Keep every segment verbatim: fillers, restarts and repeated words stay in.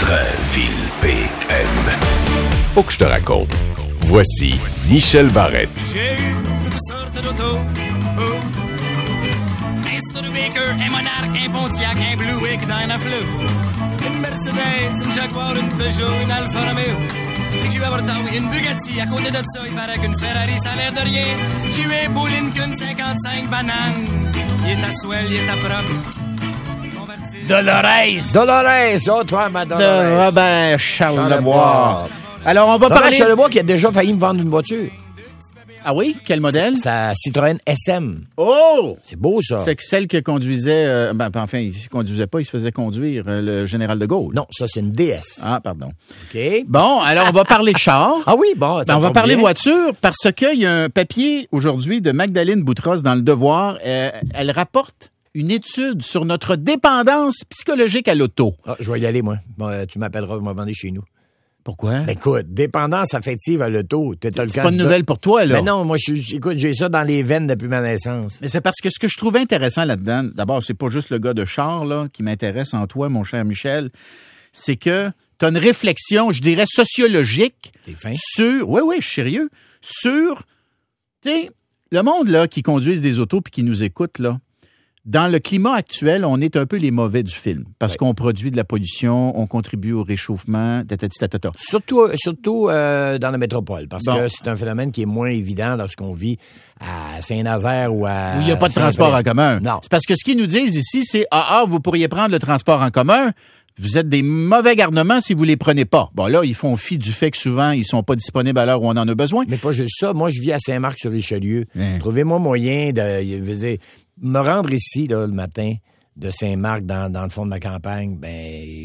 Drainville P M. Faut que je te raconte. Voici Michel Barrette. J'ai eu toutes sortes d'autos. Oh. Un Studebaker, un Monarch, un Pontiac, un Buick, Dynaflow. Une Mercedes, une Jaguar, une Peugeot, une Alfa Romeo. J'ai que j'ai eu à Bordeaux, une Bugatti. À côté de ça, il paraît qu'une Ferrari, ça a l'air de rien. J'ai eu un beau Lincoln cinquante-cinq bananes. Il est à swell, il est à propre. Dolores. Dolores, oh toi, ma Dolores. De Robert Charlebois. Alors, on va Robert parler... Charlebois qui a déjà failli me vendre une voiture. Ah oui? Quel modèle? Sa Citroën S M. Oh! C'est beau, ça. C'est celle que conduisait... Euh, ben, enfin, il ne conduisait pas, il se faisait conduire euh, le général de Gaulle. Non, ça, c'est une D S. Ah, pardon. OK. Bon, alors, on va parler char. Ah oui, bon. Ben, on va parler bien. Voiture parce qu'il y a un papier aujourd'hui de Magdalene Boutros dans Le Devoir. Euh, elle rapporte une étude sur notre dépendance psychologique à l'auto. Ah, je vais y aller, moi. Bon, euh, tu m'appelleras, vous m'attendez chez nous. Pourquoi? Ben, écoute, dépendance affective à l'auto. T'es, t'as le c'est pas une nouvelle pour toi, là. Ben non, moi, je, écoute, j'ai ça dans les veines depuis ma naissance. Mais c'est parce que ce que je trouvais intéressant là-dedans, d'abord, c'est pas juste le gars de char, là, qui m'intéresse en toi, mon cher Michel, c'est que t'as une réflexion, je dirais, sociologique. T'es fin? Sur, oui, oui, je suis sérieux, sur, tu sais, le monde, là, qui conduisent des autos puis qui nous écoute, là, dans le climat actuel, on est un peu les mauvais du film parce oui. qu'on produit de la pollution, on contribue au réchauffement, tatati tatata. Surtout, surtout euh, dans la métropole, parce bon. que c'est un phénomène qui est moins évident lorsqu'on vit à Saint-Nazaire ou à... Où il n'y a pas de transport en commun. Non. C'est parce que ce qu'ils nous disent ici, c'est « Ah, ah, vous pourriez prendre le transport en commun, vous êtes des mauvais garnements si vous les prenez pas. » Bon, là, ils font fi du fait que souvent, ils sont pas disponibles à l'heure où on en a besoin. Mais pas juste ça. Moi, je vis à Saint-Marc-sur-Richelieu. Hein. Trouvez-moi moyen de... Je veux dire, me rendre ici, là, le matin, de Saint-Marc, dans, dans le fond de ma campagne, ben,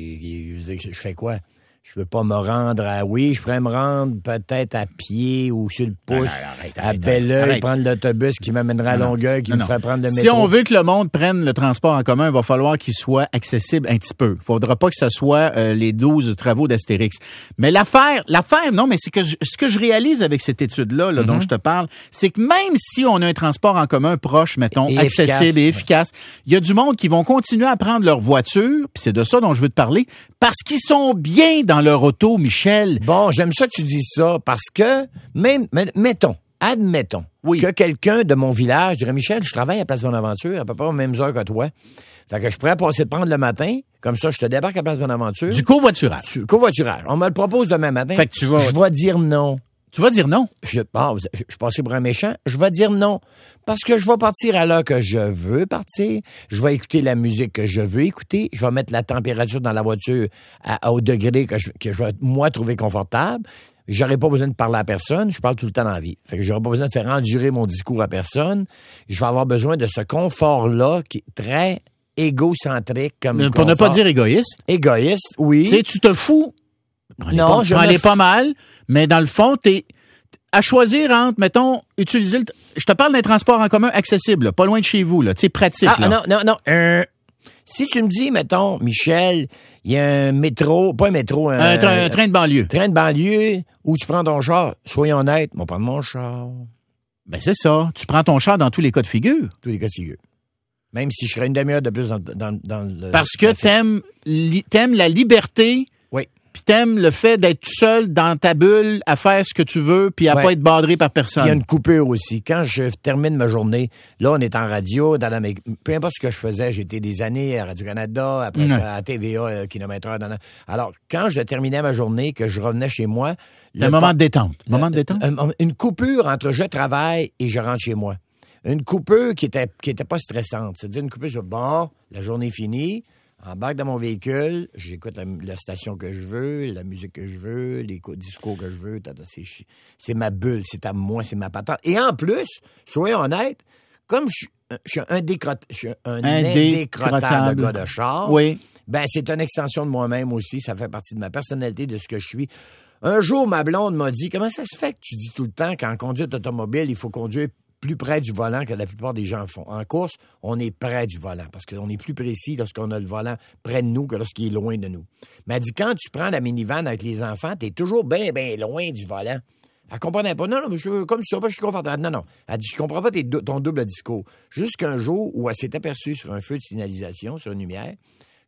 je, je, je fais quoi? Je peux pas me rendre à... Oui, je pourrais me rendre peut-être à pied ou sur le pouce, non, non, arrête, arrête, à Belleuil, prendre l'autobus qui m'amènera à Longueuil, qui non, me fait prendre le métro. Si on veut que le monde prenne le transport en commun, il va falloir qu'il soit accessible un petit peu. Il faudra pas que ce soit euh, les douze travaux d'Astérix. Mais l'affaire, l'affaire, non, mais c'est que je, ce que je réalise avec cette étude-là, là, mm-hmm. dont je te parle, c'est que même si on a un transport en commun proche, mettons, et accessible efficace, et efficace, il ouais. y a du monde qui vont continuer à prendre leur voiture, puis c'est de ça dont je veux te parler, parce qu'ils sont bien dans leur auto, Michel. Bon, j'aime ça que tu dis ça, parce que, même, mettons, admettons, oui. que quelqu'un de mon village dirait, Michel, je travaille à Place Bonaventure, à peu près aux mêmes heures que toi. Fait que je pourrais passer de prendre le matin, comme ça, je te débarque à Place Bonaventure. Du covoiturage. Du covoiturage. On me le propose demain matin. Fait que tu vas... Je vais dire non. Tu vas dire non? Je, bon, je, je suis passé pour un méchant. Je vais dire non. Parce que je vais partir à l'heure que je veux partir. Je vais écouter la musique que je veux écouter. Je vais mettre la température dans la voiture à, au degré que je, que je vais, moi, trouver confortable. J'aurais pas besoin de parler à personne. Je parle tout le temps dans la vie. Fait que j'aurais pas besoin de faire endurer mon discours à personne. Je vais avoir besoin de ce confort-là qui est très égocentrique comme Mais pour confort. Ne pas dire égoïste. Égoïste, oui. Tu sais, tu te fous. Non, je me me f... pas mal, mais dans le fond, t'es à choisir entre, mettons, utiliser le... Je te parle d'un transport en commun accessible, là, pas loin de chez vous, là, tu sais, pratique. Ah, là. non, non, non. Euh, si tu me dis, mettons, Michel, il y a un métro, pas un métro, un, un, tra- un train de banlieue. Train de banlieue, où tu prends ton char, soyons honnêtes, on va prendre mon char. Ben, c'est ça. Tu prends ton char dans tous les cas de figure. Tous les cas de figure. Même si je serais une demi-heure de plus dans, dans, dans le... Parce que t'aimes, li, t'aimes la liberté. Oui. Puis t'aimes le fait d'être tout seul dans ta bulle à faire ce que tu veux puis à ouais. pas être badré par personne. Il y a une coupure aussi. Quand je termine ma journée, là, on est en radio, dans la, peu importe ce que je faisais, j'étais des années à Radio-Canada, après ouais. ça à T V A, euh, kilomètre-heure. Dans la... Alors, quand je terminais ma journée, que je revenais chez moi... Un moment de détente. Le, moment de détente. Un, une coupure entre je travaille et je rentre chez moi. Une coupure qui était, qui était pas stressante. C'est-à-dire une coupure, bon, la journée est finie, embarque dans mon véhicule, j'écoute la, la station que je veux, la musique que je veux, les discours que je veux, tata, c'est, c'est ma bulle, c'est à moi, c'est ma patente. Et en plus, soyons honnêtes, comme je, je suis un, décrot, je suis un indécrottable gars de char, oui. ben c'est une extension de moi-même aussi, ça fait partie de ma personnalité, de ce que je suis. Un jour, ma blonde m'a dit, comment ça se fait que tu dis tout le temps qu'en conduite automobile, il faut conduire plus près du volant que la plupart des gens font. En course, on est près du volant parce qu'on est plus précis lorsqu'on a le volant près de nous que lorsqu'il est loin de nous. Mais elle dit, quand tu prends la minivan avec les enfants, t'es toujours bien, bien loin du volant. Elle comprenait pas. Non, non, mais je, comme ça, je suis confortable. Non, non. Elle dit, je comprends pas tes, ton double discours. Jusqu'un jour où elle s'est aperçue sur un feu de signalisation, sur une lumière,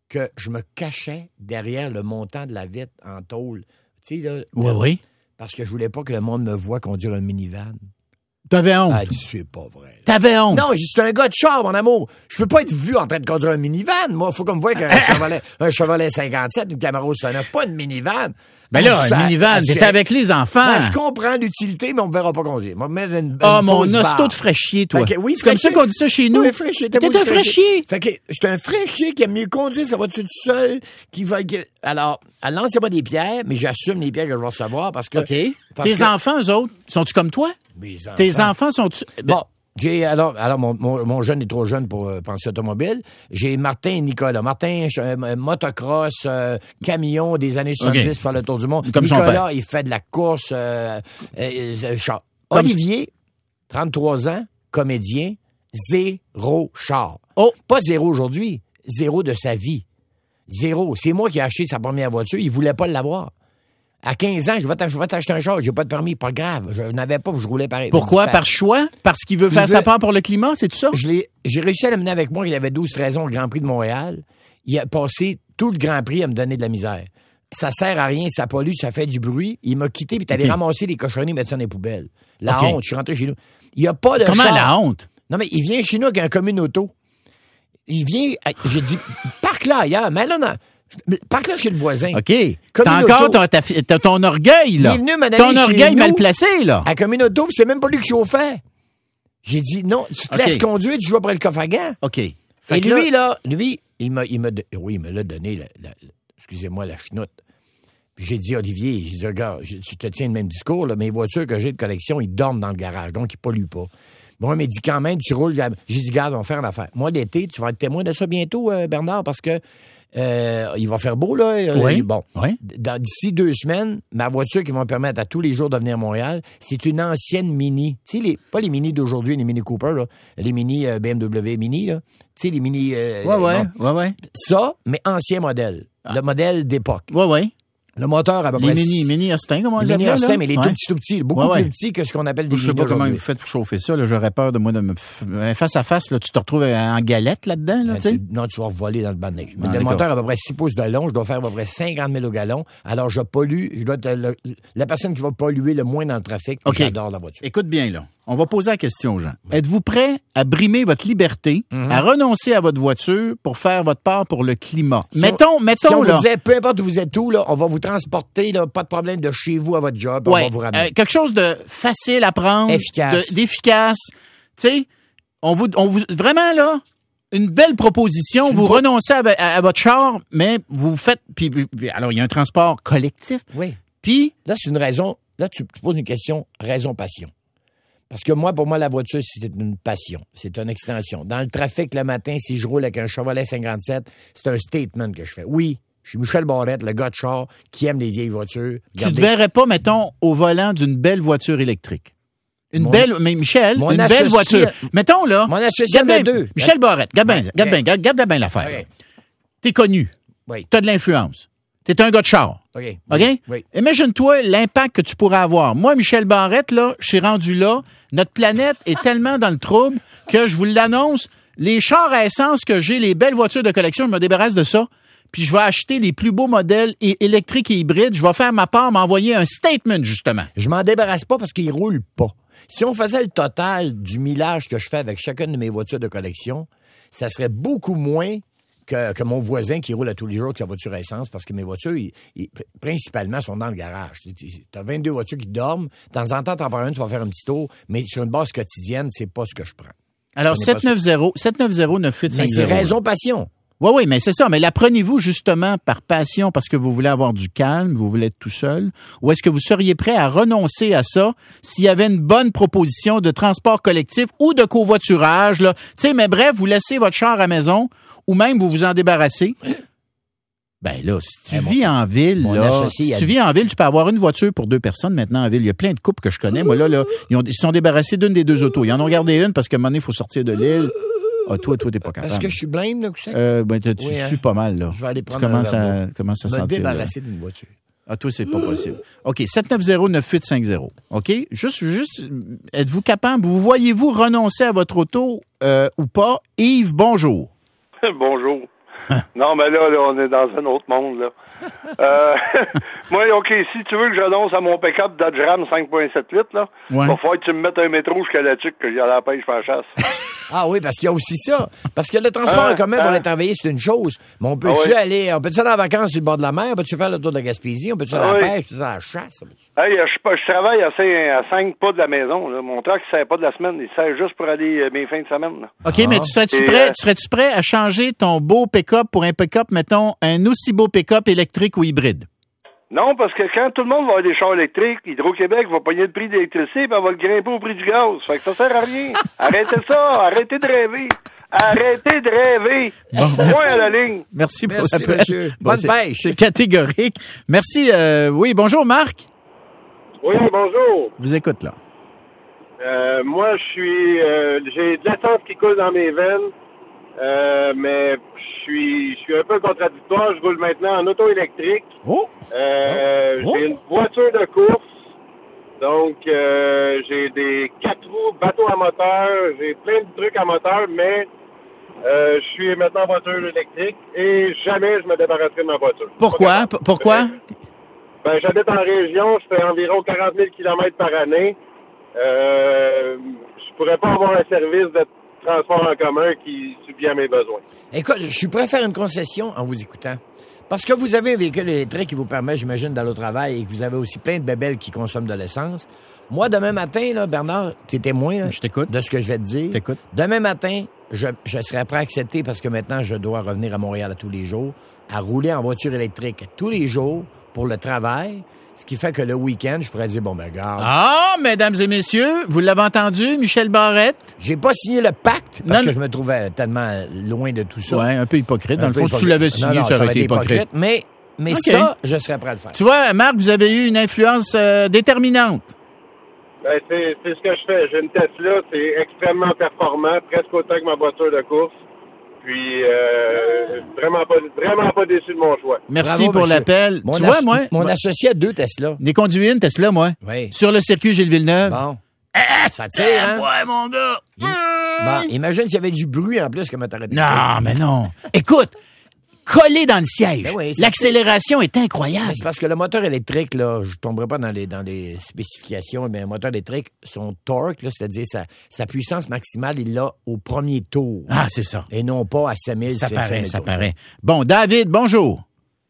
que je me cachais derrière le montant de la vitre en tôle. Tu sais, là. Oui, oui. Parce que je voulais pas que le monde me voie conduire un minivan. T'avais honte. Ah, c'est pas vrai. T'avais honte. Non, c'est un gars de char, mon amour. Je peux pas être vu en train de conduire un minivan. Moi, faut qu'on me voie qu'un Chevrolet, un Chevrolet cinquante-sept, une Camaro neuf, pas une minivan. Ben là, un minivan, t'es avec les enfants. Ben, je comprends l'utilité, mais on me verra pas conduire. On va me mettre une, une Ah, mon fausse hosto barre. de fraîchier, toi. Fait que, oui, c'est comme ça qu'on dit ça chez nous. Oui, fraîchier. T'es un fraîchier. Fait que, j'étais un fraîchier qui aime mieux conduire sa voiture tout seul, qui va, qui- alors, lancez-moi des pierres, mais j'assume les pierres que je vais recevoir parce que. OK. parce Tes que- enfants, eux autres, sont-tu comme toi? Mes enfants. Tes enfants sont-tu... Ben, Bon. J'ai, alors, alors mon, mon, mon jeune est trop jeune pour euh, penser automobile. J'ai Martin et Nicolas. Martin, euh, motocross, euh, camion des années soixante-dix OK. pour faire le tour du monde. Comme son Nicolas, père. il fait de la course. Euh, euh, euh, char. Comme- Olivier, trente-trois ans, comédien, zéro char. Oh. Pas zéro aujourd'hui, zéro de sa vie. Zéro. C'est moi qui ai acheté sa première voiture. Il voulait pas l'avoir. À quinze ans, je vais t'ach- je vais t'acheter un char. J'ai pas de permis. Pas grave. Je n'avais pas, je roulais pareil. Pourquoi? Par Par choix? Parce qu'il veut Il faire veut- sa part pour le climat, c'est tout ça? Je l'ai, j'ai réussi à l'amener avec moi. Il avait douze treize ans au Grand Prix de Montréal. Il a passé tout le Grand Prix à me donner de la misère. Ça sert à rien, ça pollue, ça fait du bruit. Il m'a quitté, puis t'es allé OK. ramasser des cochonneries, mettre ça dans les poubelles. La OK. honte, je suis rentré chez nous. Il n'y a pas de Comment char. la honte? Non, mais il vient chez nous avec un commune auto. Il vient, j'ai dit, parque là ailleurs. Mais là, non. Parque là chez le voisin. OK. Comme T'as une encore auto. ton, ta fi- t'as ton orgueil, là. Il est venu m'en aller Ton chez orgueil nous. mal placé, là. À commune auto, puis c'est même pas lui qui chauffait. J'ai dit, non, tu te OK. laisses conduire, tu joues après le coffre à gants. OK. Et Fait que lui, là- là, lui, il m'a, il m'a, do- oui, il me l'a donné, la- la- la- excusez-moi, la chenoute. Puis j'ai dit, Olivier, j'ai dit, regarde, je, je te tiens le même discours, là, mes voitures que j'ai de collection, ils dorment dans le garage, donc ils polluent pas. Bon, il m'a dit, quand même, tu roules. J'ai dit, garde, on va faire une affaire. Moi, l'été, tu vas être témoin de ça bientôt, euh, Bernard, parce que euh, il va faire beau, là. Oui. Euh, Bon. Oui. Dans- D'ici deux semaines, ma voiture qui va me permettre à tous les jours de venir à Montréal, c'est une ancienne Mini. Tu sais, les, pas les Mini d'aujourd'hui, les Mini Cooper, là. Les Mini euh, B M W Mini, là. Tu sais, les Mini... euh, Ouais, ouais, bon. ouais, ouais. Ça, mais ancien modèle. Le modèle d'époque. Ouais, ouais. Le moteur à peu Les près... mini, mini Austin, comment on les Les Mini appelle, Austin, là? mais les Ouais. tout petits, tout petits. Beaucoup Ouais, ouais. plus petits que ce qu'on appelle des Je sais Mini pas comment aujourd'hui. vous faites pour chauffer ça, là. J'aurais peur de moi de me... f- Face à face, là, tu te retrouves en galette là-dedans, là, Ben, tu sais. tu- non, tu vas voler dans le banc de neige. Mais Ah, le d'accord. moteur a à peu près six pouces de long. Je dois faire à peu près cinquante mille au gallon. Alors, je pollue. Je dois être le- la personne qui va polluer le moins dans le trafic. Puis OK. J'adore la voiture. Écoute bien, là. On va poser la question aux gens. Êtes-vous prêt à brimer votre liberté, Mhm. à renoncer à votre voiture pour faire votre part pour le climat? Si mettons, on, mettons, si on là. vous disait, peu importe où vous êtes où, là, on va vous transporter, là, pas de problème, de chez vous à votre job, on Ouais, va vous ramener. euh, quelque chose de facile à prendre, Efficace. de- d'efficace. Tu sais, on vous, on vous, vraiment là, une belle proposition. C'est une Vous pro- renoncez à, à- à votre char, mais vous faites. Puis, puis- alors, il y a un transport collectif. Oui. Puis, Là, c'est une raison. Là, tu, tu poses une question raison-passion. Parce que moi, pour moi, la voiture, c'est une passion. C'est une extension. Dans le trafic le matin, si je roule avec un Chevrolet cinquante-sept, c'est un statement que je fais. Oui, je suis Michel Barrette, le gars de char qui aime les vieilles voitures. tu Regardez, te verrais pas, mettons, au volant d'une belle voiture électrique. Une Mon- belle, mais Michel, mon une belle associé- voiture. Mettons là. Mon associé regarde en a bien, deux. Michel Barrette, regarde bien, Ouais, regarde ouais. bien, regarde, regarde bien l'affaire. OK. là. T'es connu. Oui. T'as de l'influence. T'es un gars de char. OK. OK? Oui. Imagine-toi l'impact que tu pourrais avoir. Moi, Michel Barrette, là, je suis rendu là. Notre planète est tellement dans le trouble que je vous l'annonce. Les chars à essence que j'ai, les belles voitures de collection, je me débarrasse de ça. Puis je vais acheter les plus beaux modèles é- électriques et hybrides. Je vais faire ma part, m'envoyer un statement, justement. Je m'en débarrasse pas parce qu'il roule pas. Si on faisait le total du millage que je fais avec chacune de mes voitures de collection, ça serait beaucoup moins que, que mon voisin qui roule à tous les jours avec sa voiture à essence parce que mes voitures, ils- ils- principalement, sont dans le garage. Tu as vingt-deux voitures qui dorment. De temps en temps, t'en prends une, tu vas faire un petit tour, mais sur une base quotidienne, c'est pas ce que je prends. Alors, Ce n'est pas sept neuf zéro, sept neuf zéro, neuf huit cinq Mais c'est zéro. raison passion. Oui, oui, mais c'est ça. Mais la prenez-vous justement par passion parce que vous voulez avoir du calme, vous voulez être tout seul? Ou est-ce que vous seriez prêt à renoncer à ça s'il y avait une bonne proposition de transport collectif ou de covoiturage, là? Tu sais, mais bref, vous laissez votre char à la maison ou même vous vous en débarrassez. Ben là, si tu Eh, mon- vis en ville, mon là, associé, si il a tu dit- vis en ville, tu peux avoir une voiture pour deux personnes maintenant en ville. Il y a plein de couples que je connais. Moi, là, là, ils, ont, ils se sont débarrassés d'une des deux autos. Ils en ont gardé une parce qu'à un moment donné, il faut sortir de l'île. Ah, toi, toi, t'es pas capable. Parce que je suis blême, là, Coussin? Euh, ben, t'as- tu Oui, hein. sues pas mal, là. Je vais aller Tu prendre un commences verre à, d'eau. commences à me sentir. là. débarrasser d'une voiture. Ah, toi, c'est pas possible. OK, sept neuf zéro, neuf huit cinq zéro. OK? Juste, juste, êtes-vous capable, vous voyez-vous renoncer à votre auto euh, ou pas? Yves, bonjour. Bonjour. Non, mais là, là, on est dans un autre monde, là. euh, moi, OK, si tu veux que j'annonce à mon pick-up Dodge Ram cinq virgule sept litres, là, il ouais. va falloir que tu me mettes un métro jusqu'à la tuque que j'ai à la pêche faire la chasse. Ah oui, parce qu'il y a aussi ça. Parce que le transport hein, en commun hein? pour les travailler, c'est une chose. Mais on peut-tu ah, aller, on peut-tu aller en vacances sur le bord de la mer? On peut-tu faire le tour de la Gaspésie? On peut-tu aller ah, à la oui. pêche? On peut-tu aller à la chasse? Hey, je, je travaille à cinq, à cinq pas de la maison. Là. Mon truck ne sert pas de la semaine. Il sert juste pour aller euh, mes fins de semaine. Là. OK, ah. mais tu serais-tu Et, prêt, euh, tu serais-tu prêt à changer ton beau pick-up pour un pick-up, mettons, un aussi beau pick-up électrique ou hybride? Non, parce que quand tout le monde va avoir des chars électriques, Hydro-Québec va pogner le prix de l'électricité et elle va le grimper au prix du gaz. Fait que ça sert à rien. Arrêtez ça. Arrêtez de rêver. Arrêtez de rêver. Bon, Point merci. à la ligne. Merci pour Merci, l'appel. monsieur. Bon, Bonne c'est- pêche. C'est catégorique. Merci. Euh, oui, bonjour, Marc. Oui, bonjour. Je vous écoute, là. Euh, moi, je suis, euh, j'ai de l'essence qui coule dans mes veines, euh, mais je suis, je suis un peu contradictoire. Je roule maintenant en auto électrique. Oh! Euh, Oh. J'ai une voiture de course, donc euh, j'ai des quatre roues, bateau à moteur, j'ai plein de trucs à moteur, mais euh, je suis maintenant en voiture électrique et jamais je me débarrasserai de ma voiture. Pourquoi? P- Pourquoi? Ben, j'habite en région, je fais environ quarante mille kilomètres par année. Euh, je pourrais pas avoir un service de transport en commun qui subvient à mes besoins. Écoute, je suis prêt à faire une concession en vous écoutant. Parce que vous avez un véhicule électrique qui vous permet, j'imagine, d'aller au travail et que vous avez aussi plein de bébelles qui consomment de l'essence. Moi, demain matin, là, Bernard, tu es témoin là, Je t'écoute. de ce que je vais te dire. Je t'écoute. Demain matin, je, je serai prêt à accepter parce que maintenant, je dois revenir à Montréal à tous les jours, à rouler en voiture électrique tous les jours pour le travail. Ce qui fait que le week-end, je pourrais dire, bon, ben, regarde, Ah, mesdames et messieurs, vous l'avez entendu, Michel Barrette? j'ai pas signé le pacte parce Non, que mais- je me trouvais tellement loin de tout ça. Ouais, un peu hypocrite. Dans Un le peu fond, si tu hypocrite. l'avais Non, signé, non, ça aurait été hypocrite. Mais, mais OK. ça, je serais prêt à le faire. Tu vois, Marc, vous avez eu une influence euh, déterminante. Ben, c'est, c'est ce que je fais. J'ai une Tesla, c'est extrêmement performant, presque autant que ma voiture de course. Puis, euh, vraiment pas, vraiment pas déçu de mon choix. Merci Bravo, pour monsieur. l'appel. Mon Tu as- vois, moi, Mon moi, associé a deux Tesla. j'ai conduit une Tesla, moi. Oui. Sur le circuit Gilles Villeneuve. Bon. Ça tire, hein? Ouais, mon gars. Bon, imagine s'il y avait du bruit en plus que ma t'arrêtais. Non, mais non. Écoute, collé dans le siège. Ben oui, ça L'accélération est incroyable. Mais c'est parce que le moteur électrique, là, je tomberai pas dans les, dans les spécifications, mais un moteur électrique, son torque, là, c'est-à-dire sa, sa puissance maximale, il l'a au premier tour. Ah, c'est ça. Et non pas à cinq mille, Ça cinq paraît, mille ça tours. paraît. Bon, David, bonjour.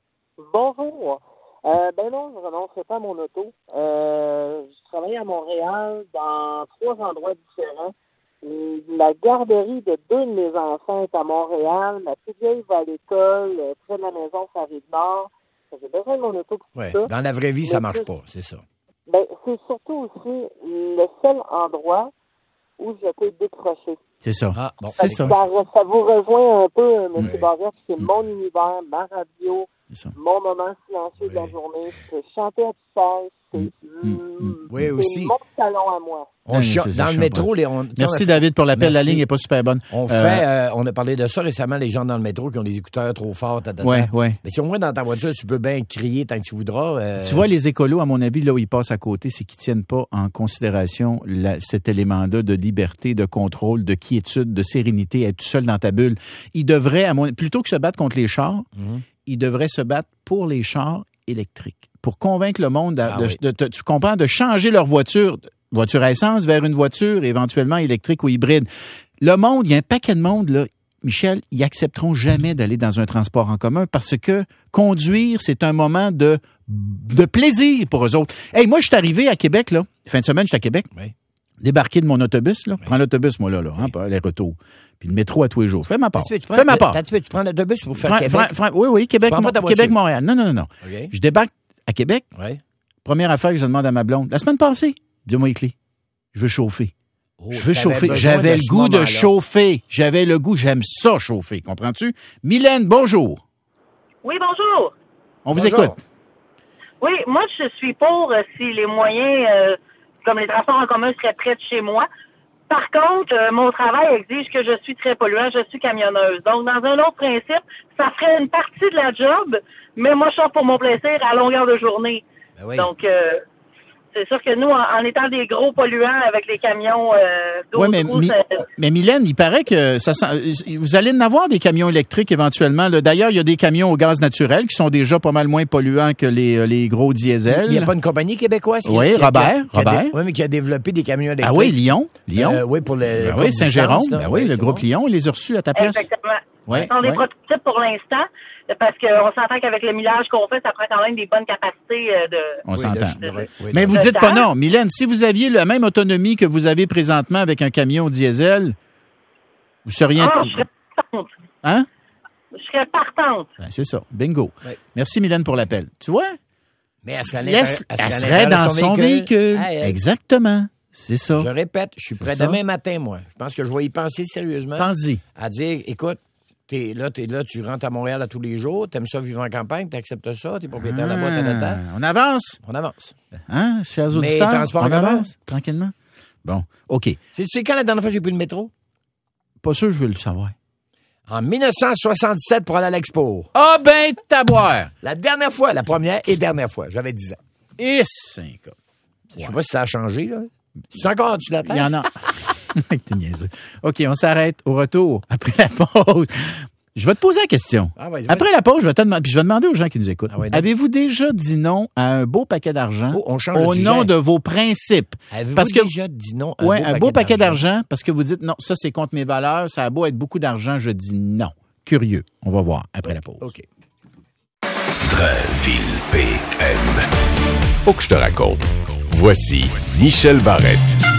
Bonjour. Euh, ben non, je ne renoncerai pas à mon auto. Euh, je travaille à Montréal dans trois endroits différents. Et la garderie de deux de mes enfants est à Montréal. Ma plus vieille va à l'école, euh, près de la maison, sur la Rive-Nord. J'ai besoin de mon auto pour Ouais. ça. Dans la vraie vie, ça Mais marche c'est- pas, c'est ça. Ben, c'est surtout aussi le seul endroit où je peux décrocher. C'est ça. Ah, bon. C'est ça. Ça, ça vous rejoint un peu, euh, M. Oui. Barrette. C'est mon univers, ma radio, C'est ça. mon moment silencieux de la Oui. journée. Je peux chanter à tout seul. C'est mm, Oui, c'est aussi. mon salon à moi. On Ouais, chia- c'est ça, dans je le comprends. métro, les, on, tu sais, Merci, on a- David, pour l'appel. La Merci. ligne n'est pas super bonne. On Euh, fait, euh, on a parlé de ça récemment, les gens dans le métro qui ont des écouteurs trop forts. ta, ta, ta. Ouais, ouais. Mais si au moins dans ta voiture, tu peux bien crier tant que tu voudras. euh, Tu vois, les écolos, à mon avis, là où ils passent à côté, c'est qu'ils tiennent pas en considération la- cet élément-là de liberté, de contrôle, de quiétude, de sérénité, être tout seul dans ta bulle. Ils devraient, à mon, plutôt que se battre contre les chars, Mhm. ils devraient se battre pour les chars électriques, pour convaincre le monde, de, Ah de- oui. de- de- tu comprends, de changer leur voiture, voiture à essence vers une voiture éventuellement électrique ou hybride. Le monde, il y a un paquet de monde, là, Michel, ils accepteront jamais d'aller dans un transport en commun parce que conduire, c'est un moment de, de plaisir pour eux autres. Hey, moi, je suis arrivé à Québec, là, fin de semaine, je suis à Québec, Oui. débarqué de mon autobus, là, prends l'autobus, moi, là, là, hein, pas les retours, puis le métro à tous les jours. Fais ma part. Tu, tu prends, Fais ma part. tu, tu prends l'autobus pour faire Fran- Québec. Fran- Fran- oui, oui, Québec, Tu prends pas ta voiture. Québec, Montréal. Non, non, non, non. OK. Je débarque à Québec. Ouais. Première affaire que je demande à ma blonde. La semaine passée, dis-moi les clés. Je veux chauffer. Oh, je veux t'avais chauffer. besoin J'avais de le ce goût de moment-là. chauffer. J'avais le goût. J'aime ça chauffer. Comprends-tu? Mylène, bonjour. Oui, bonjour. On vous Bonjour. écoute. Oui, moi, je suis pour euh, si les moyens, euh, comme les transports en commun, seraient près de chez moi. Par contre, euh, mon travail exige que je suis très polluant, je suis camionneuse. Donc, dans un autre principe, ça ferait une partie de la job, mais moi, je sors pour mon plaisir à longueur de journée. Ben oui. Donc, euh, C'est sûr que nous, en, en étant des gros polluants avec les camions euh, d'eau Ouais, mais, douce, mi- euh, mais Mylène, il paraît que ça sent- vous allez en avoir des camions électriques éventuellement. Là. D'ailleurs, il y a des camions au gaz naturel qui sont déjà pas mal moins polluants que les, les gros diesels. Il n'y a pas une compagnie québécoise qui, Oui, qui a- Robert, qui a, qui a Robert. dé- oui, mais qui a développé des camions électriques. Ah oui, Lyon. Lyon. Euh, oui, pour le, Ben courte oui, Saint-Jérôme. distance, là. Ben oui, le c'est groupe bon. Lyon, il les a reçus à ta place. exactement. Ouais, Ce sont des ouais. prototypes pour l'instant, parce qu'on s'entend qu'avec le millage qu'on fait, ça prend quand même des bonnes capacités euh, de... On Oui, s'entend. là, je dirais- oui, Mais là. vous Le dites pas temps. non. Mylène, si vous aviez la même autonomie que vous avez présentement avec un camion diesel, vous seriez... Ah, int- je serais partante. Hein? Je serais partante. Ben, c'est ça. Bingo. Ouais. Merci, Mylène, pour l'appel. Tu vois? Mais elle serait à Laisse- l'intérieur- elle serait à serait l'intérieur dans de son véhicule. Ah, elle- Exactement. C'est ça. Je répète, je suis prêt ça. demain matin, moi. Je pense que je vais y penser sérieusement. Pense-y. À dire, écoute, t'es là, t'es là, tu rentres à Montréal à tous les jours, t'aimes ça vivre en campagne, t'acceptes ça, t'es propriétaire de la boîte à Ah, data. on avance. On avance. Hein, chers Mais auditeurs? transport en On commun? avance, tranquillement. Bon, OK. C'est, c'est quand la dernière fois que j'ai pris le métro? Pas sûr que je veux le savoir. En dix-neuf cent soixante-dix-sept pour aller à l'Expo. Ah ben, taboire! La dernière fois, la première et dernière fois. J'avais dix ans. Et cinq ans. Je sais pas si ça a changé, là. C'est encore au-dessus de la Il tête? y en a. T'es niaiseux. OK, on s'arrête au retour après la pause. Je vais te poser la question. Ah, vas-y, vas-y. Après la pause, je vais te demander, puis je vais demander aux gens qui nous écoutent. Ah ouais, donc. Avez-vous déjà dit non à un beau paquet d'argent Oh, on change de au sujet. nom de vos principes? Avez-vous Parce que déjà dit non à ouais, un beau paquet d'argent parce que vous dites non, ça c'est contre mes valeurs, ça a beau être beaucoup d'argent, je dis non. Curieux. On va voir après la pause. OK. Drainville P M. Faut que je te raconte. Voici Michel Barrette.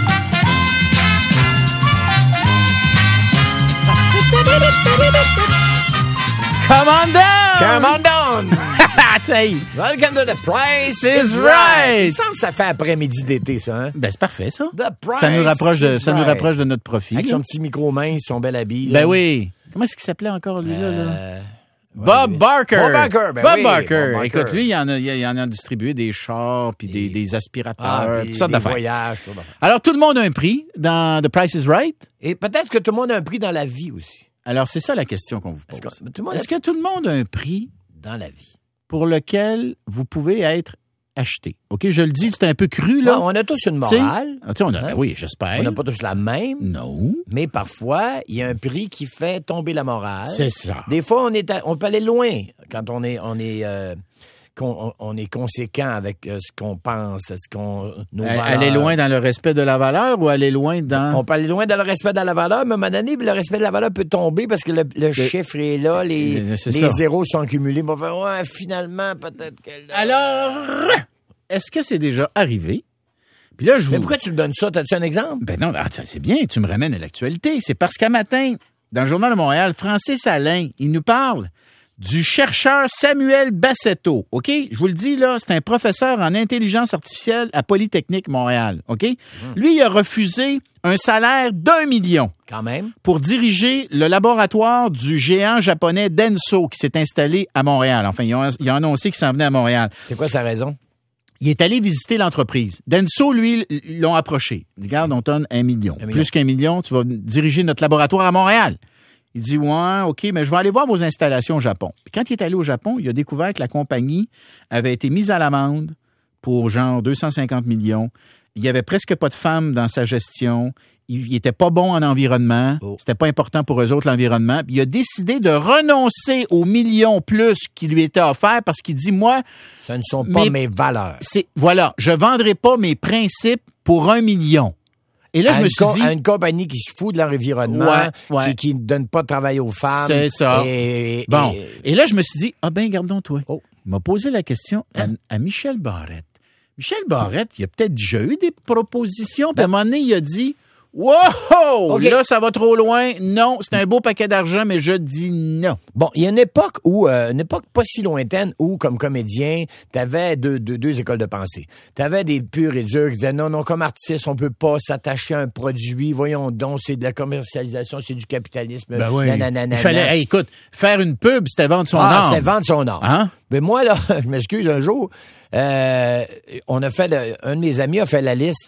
Come on down! Come on down! T'sais, Welcome to the Price is right. Il me semble que ça fait après-midi d'été, ça, hein? ben c'est parfait ça. The Price Ça nous rapproche de is ça nous right. rapproche de notre profil. Avec là. son petit micro mince, son bel habit. là. Ben oui. Comment est-ce qu'il s'appelait encore lui là, là? Euh, Bob ouais, Barker. Bob Barker, ben Bob oui, Barker. Bob Barker. Écoute, lui, il en a, il en a distribué des chars, puis des, des aspirateurs, Ah, puis toutes sortes des d'affaires. voyages, tout ça. Alors, tout le monde a un prix dans The Price is Right. Et peut-être que tout le monde a un prix dans la vie aussi. Alors, c'est ça la question qu'on vous pose. Est-ce que, tout le monde Est-ce que tout le monde a un prix a dans la vie? pour lequel vous pouvez être acheté? OK, je le dis, c'est un peu cru, là. Bon, on a tous une T'sais, morale. ah, t'sais, on a, Hein? oui, j'espère. On n'a pas tous la même. Non. Mais parfois, il y a un prix qui fait tomber la morale. C'est ça. Des fois, on est, à- on peut aller loin quand on est, on est, euh, qu'on- on, on est conséquent avec euh, ce qu'on pense, ce qu'on, nos Elle- valeurs. Aller loin dans le respect de la valeur ou aller loin dans... On peut aller loin dans le respect de la valeur, mais à un moment donné, le respect de la valeur peut tomber parce que le, le chiffre est là, les, Mais c'est les ça. zéros sont cumulés. On va faire, ouais, finalement, peut-être que... là- Alors, est-ce que c'est déjà arrivé? Puis là, je vous... Mais pourquoi tu me donnes ça? T'as-tu un exemple? Ben non, attends, c'est bien, tu me ramènes à l'actualité. C'est parce qu'à matin, dans le Journal de Montréal, Francis Alain, il nous parle du chercheur Samuel Bassetto. OK? Je vous le dis, là, c'est un professeur en intelligence artificielle à Polytechnique Montréal. OK? Lui, il a refusé un salaire d'un million Quand même. pour diriger le laboratoire du géant japonais Denso qui s'est installé à Montréal. Enfin, il a, il a annoncé qu'il s'en venait à Montréal. C'est quoi sa raison? Il est allé visiter l'entreprise. Denso, lui, ils l'ont approché. Regarde, on donne un million. Un million. Plus qu'un million, tu vas diriger notre laboratoire à Montréal. Il dit, ouais, OK, mais je vais aller voir vos installations au Japon. Puis quand il est allé au Japon, il a découvert que la compagnie avait été mise à l'amende pour genre deux cent cinquante millions. Il y avait presque pas de femmes dans sa gestion. Il, il était pas bon en environnement. Oh. C'était pas important pour eux autres, l'environnement. Puis il a décidé de renoncer aux millions plus qui lui étaient offerts parce qu'il dit, moi, Ce ne sont pas Mais- mes valeurs. c'est, voilà, je vendrai pas mes principes pour un million. Et là, à je me une suis co- dit, à une compagnie qui se fout de l'environnement, Ouais, ouais. qui ne donne pas de travail aux femmes. c'est ça. Et, Bon. et- Et là, je me suis dit, ah ben, gardons-toi. Oh. Il m'a posé la question à, à Michel Barrette. Michel Barrette, il a peut-être déjà eu des propositions, puis à un moment donné, il a dit, wow! OK. Là, ça va trop loin. Non, c'est un beau paquet d'argent, mais je dis non. Bon, il y a une époque où, euh, une époque pas si lointaine, où, comme comédien, t'avais deux, deux, deux écoles de pensée. T'avais des purs et durs qui disaient, non, non, comme artiste, on peut pas s'attacher à un produit. Voyons donc, c'est de la commercialisation, c'est du capitalisme. nanana, Il fallait, hey, écoute, faire une pub, c'était vendre son ah, âme. c'était vendre son art. Hein? Mais moi, là, je m'excuse, un jour, euh, on a fait, le- un de mes amis a fait la liste.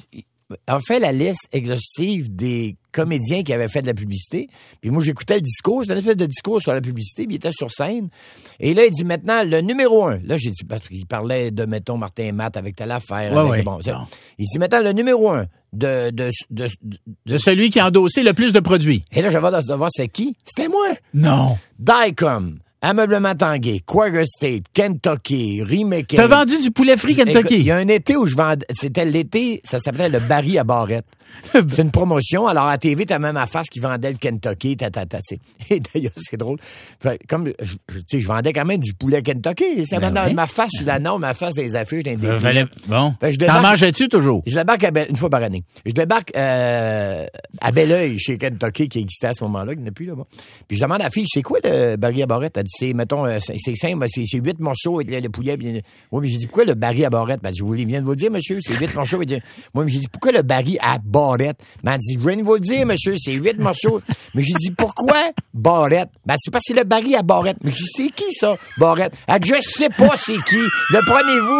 a fait la liste exhaustive des comédiens qui avaient fait de la publicité. Puis moi, j'écoutais le discours. C'était une espèce de discours sur la publicité. Puis il était sur scène. Et là, il dit maintenant, le numéro un. Là, j'ai dit, parce qu'il parlait de, mettons, Martin et Matt avec telle affaire. Ouais, avec, ouais. bon, bon. Il dit maintenant, le numéro un de... De, de, de, de celui qui a endossé le plus de produits. Et là, je vais de voir c'est qui. C'était moi. Non. Dicom. Ameublement Tanguay, Quaker State, Kentucky, Remake. T'as vendu du poulet frit Kentucky? Il y a un été où je vendais, c'était l'été, ça s'appelait le Barry à barrette. C'est une promotion. Alors, à la T V, t'as même ma face qui vendait le Kentucky, ta, ta, ta, t'sais. Et d'ailleurs, c'est drôle. Fait, comme, tu sais, je vendais quand même du poulet Kentucky. Ça ben dans oui. ma face sur la norme, ma face des affiches d'un Euh, fallait- Bon. Fait que je T'en débarque- mangeais-tu toujours? Je débarque à Bel- une fois par année. Je débarque euh, à Belleuil, chez Kentucky, qui existait à ce moment-là, il n'y en a plus là-bas. Puis je demande à la fille, c'est quoi le Barry à barrette? Elle dit, c'est, mettons, euh, c'est, c'est simple, c'est, c'est huit morceaux avec le, le poulet. Puis, oui, mais j'ai dit, pourquoi le Barry à barrette? Elle dit, vous voulez, vient de vous le dire, monsieur, c'est huit morceaux. Avec le... Moi, mais j'ai dit, pourquoi le Barry à barrette? Ben, elle dit, je viens de vous le dire, monsieur, c'est huit morceaux. Mais j'ai dit, pourquoi barrette? Ben, c'est parce que c'est le Barry à barrette. Mais j'ai dit, c'est qui ça, barrette? Elle dit, je sais pas c'est qui. Le prenez-vous.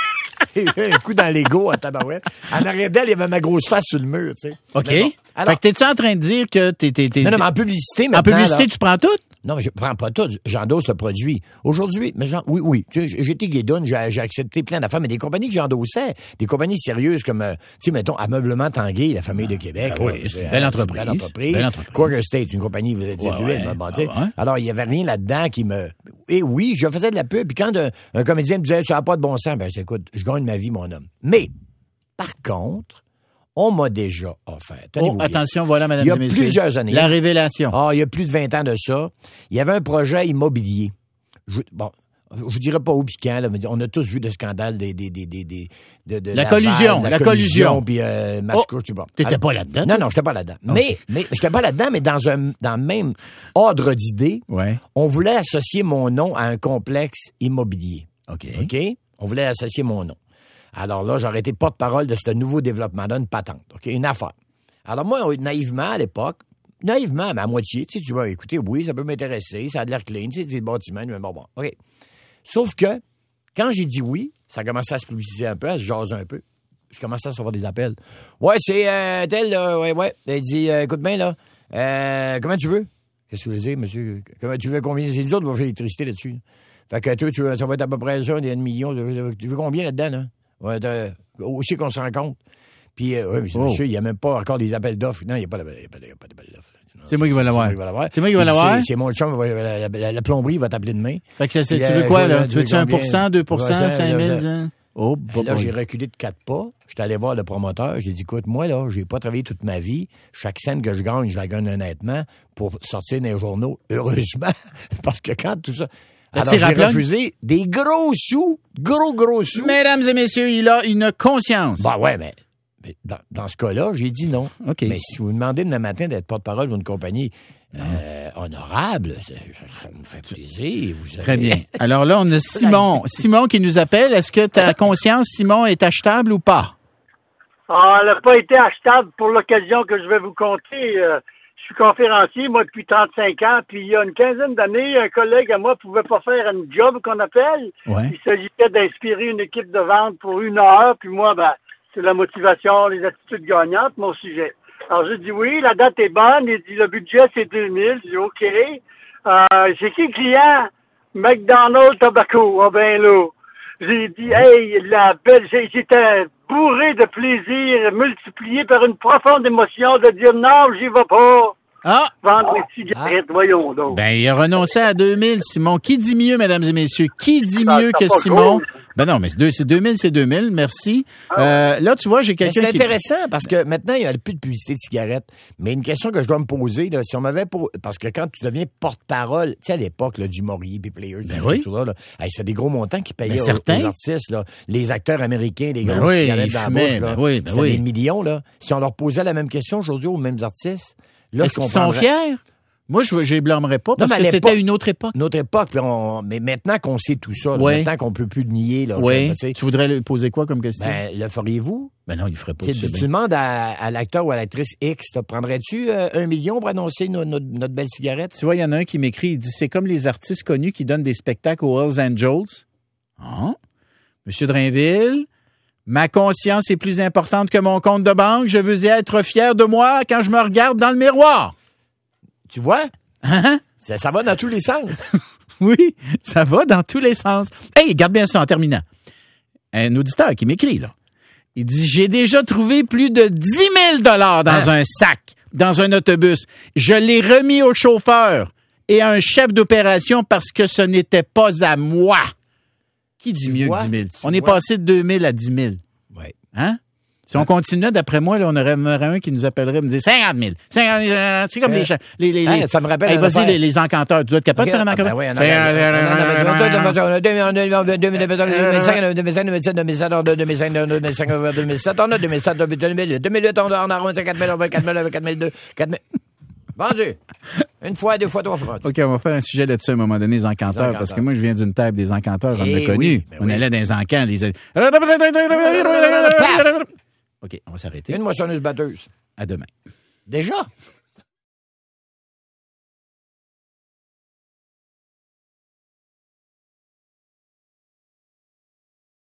Un coup dans l'ego à tabarouette. En arrière d'elle, il y avait ma grosse face sur le mur, tu sais. OK. Mais bon. Alors, Fait que t'es-tu en train de dire que t'es... t'es, t'es non, non, mais en publicité, en maintenant, publicité, là, tu prends tout? non, mais je prends pas tout. J'endosse le produit. Aujourd'hui, mais j'en, oui, oui. Tu sais, j'étais guédonne, j'ai, j'ai accepté plein d'affaires, mais des compagnies que j'endossais, des compagnies sérieuses comme, euh, tu sais, mettons, Ameublement Tanguay, la famille de Québec. Ah, oui, là, c'est une belle euh, entreprise. Belle entreprise. Belle entreprise. Quaker State, une compagnie, vous êtes Ouais, d'huile, ouais. bon, tu sais. Ah, ouais. Alors, il y avait rien là-dedans qui me... Et oui, je faisais de la pub, puis quand un, un comédien me disait, tu n'as pas de bon sens, ben, je dis, écoute, je gagne ma vie, mon homme. Mais, par contre, on m'a déjà offert. Oh, Tenez-vous bien. attention, voilà, mesdames Il y a et messieurs. plusieurs années. La révélation. Ah, il y a plus de vingt ans de ça. Il y avait un projet immobilier. Je, bon, je vous dirais pas où pis quand, là, mais on a tous vu le scandale des, des, des, des, des de, de La Laval, collusion, la, la collusion, collusion. puis euh, Masco, Oh, tu vois. t'étais Alors, pas là-dedans, Non, toi? non, j'étais pas là-dedans. Mais, mais j'étais pas là-dedans, mais dans un, dans le même ordre d'idée, Ouais. on voulait associer mon nom à un complexe immobilier. OK. OK? On voulait associer mon nom. Alors là, j'aurais été porte-parole de ce nouveau développement-là, une patente, OK? Une affaire. Alors moi, naïvement, à l'époque, naïvement, mais à moitié, tu sais, tu vas écouter, oui, ça peut m'intéresser, ça a de l'air clean, tu sais, des bâtiments, mais bon, bon, OK. Sauf que, quand j'ai dit oui, ça commençait à se publiciser un peu, à se jaser un peu. Je commençais à recevoir des appels. Ouais, c'est euh, tel, là, ouais, ouais. Elle dit, euh, écoute bien, là, euh, comment tu veux? Qu'est-ce que tu veux dire, monsieur? Comment tu veux combien? C'est nous autres qui va faire l'électricité là-dessus. Là. Fait que toi, tu veux, ça va être à peu près ça, des millions. Tu veux combien là-dedans, là? Ouais, aussi qu'on se rend compte. Puis, euh, oui, monsieur, Oh. il n'y a même pas encore des appels d'offres. Non, il n'y a pas d'appels d'offres. C'est moi qui vais l'avoir. C'est moi qui vais l'avoir. C'est moi qui vais l'avoir? C'est, c'est mon chum, la, la, la, la plomberie va t'appeler demain. Fait que c'est, Puis, tu veux euh, quoi, je- là? je- Tu veux-tu je- un pour cent, deux pour cent, Ouais, cinq mille? là, dix? Oh, bah, Là, bah, j'ai reculé de quatre pas. J'étais allé voir le promoteur. J'ai dit, écoute, moi, là, j'ai pas travaillé toute ma vie. Chaque scène que je gagne, je la gagne honnêtement pour sortir dans les journaux. Heureusement. Parce que quand tout ça... Le Alors, tir à j'ai plug? refusé des gros sous. Gros, gros sous. Mesdames et messieurs, il a une conscience. Bah ouais, mais, mais dans, dans ce cas-là, j'ai dit non. OK. Mais si vous me demandez demain matin d'être porte-parole d'une compagnie euh, honorable, ça, ça me fait plaisir. Vous savez. Très bien. Alors là, on a Simon. Simon qui nous appelle. Est-ce que ta conscience, Simon, est achetable ou pas? Ah, elle n'a pas été achetable pour l'occasion que je vais vous conter. Euh, je suis conférencier, moi, depuis trente-cinq ans, puis il y a une quinzaine d'années, un collègue à moi pouvait pas faire une job qu'on appelle. Ouais. Il s'agissait d'inspirer une équipe de vente pour une heure, puis moi, ben, c'est la motivation, les attitudes gagnantes, mon sujet. Alors, j'ai dit oui, la date est bonne, il dit le budget, c'est deux mille. J'ai dit OK. Euh, c'est qui le client? McDonald's Tobacco. Ah ben là. J'ai dit, hey, la belle, j'ai- j'étais bourré de plaisir, multiplié par une profonde émotion de dire non, j'y vais pas. Ah! Vendre des cigarettes, voyons donc. Ben, il a renoncé à deux mille, Simon. Qui dit mieux, mesdames et messieurs? Qui dit Ça, mieux c'est que pas Simon? cool. Ben non, mais c'est deux- c'est deux mille, c'est deux mille. Merci. Euh, là, tu vois, j'ai Mais quelqu'un c'est qui... intéressant parce que maintenant, il n'y a plus de publicité de cigarettes. Mais une question que je dois me poser, là, si on m'avait pour... Parce que quand tu deviens porte-parole, tu sais, à l'époque, là, du Maury, puis Players, Ben tout oui. ça, là, hey, c'était des gros montants qui payaient Ben aux, certain. aux artistes, là. Les acteurs américains, les Ben grosses oui, cigarettes ils dans la fumaient, bouche, là. ben oui, ben C'était oui. des millions, là. Si on leur posait la même question aujourd'hui aux mêmes artistes, là, Est-ce je qu'ils sont comprendrais- fiers? Moi, je ne les blâmerais pas parce mais à que c'était l'époque- une autre époque. Notre époque, puis on... mais maintenant qu'on sait tout ça, là, Ouais. maintenant qu'on peut plus le nier, là, Oui. tu sais, Tu voudrais lui poser quoi comme question? ben, le feriez-vous? Ben non, il ferait pas Tu, ça. tu ben. demandes à, à l'acteur ou à l'actrice X, te prendrais-tu euh, un million pour annoncer no- no- notre belle cigarette? Tu vois, il y en a un qui m'écrit, il dit, c'est comme les artistes connus qui donnent des spectacles aux Hells Angels. Ah. Monsieur Drainville, Ma conscience est plus importante que mon compte de banque. Je veux être fier de moi quand je me regarde dans le miroir. Tu vois? Hein? Ça, ça va dans tous les sens. Oui, ça va dans tous les sens. Hey, garde bien ça en terminant. Un auditeur qui m'écrit, là. Il dit, j'ai déjà trouvé plus de dix mille dollars dans Hein? un sac, dans un autobus. Je l'ai remis au chauffeur et à un chef d'opération parce que ce n'était pas à moi. Qui dit Tu mieux vois? que dix mille? Tu On est vois? passé de deux mille à dix mille. Oui. Hein? Si on continuait, d'après moi, là, on aurait, on aurait un qui nous appellerait et me dire cinquante mille. cinquante mille, euh, c'est comme Euh, les, cha- les, les, hein, les- ça me rappelle Hey, une vas-y, affaire. les, les encanteurs. Tu dois être capable de faire un Ah, encanteur? ben oui, un vendu. Une fois, deux fois, trois fois. OK, on va faire un sujet là-dessus à un moment donné, les encanteurs, encanteurs. parce que moi, je viens d'une table des encanteurs, j'en ai Eh connu. oui, ben on oui. allait dans les encans, les... OK, on va s'arrêter. Une moissonneuse batteuse. À demain. Déjà?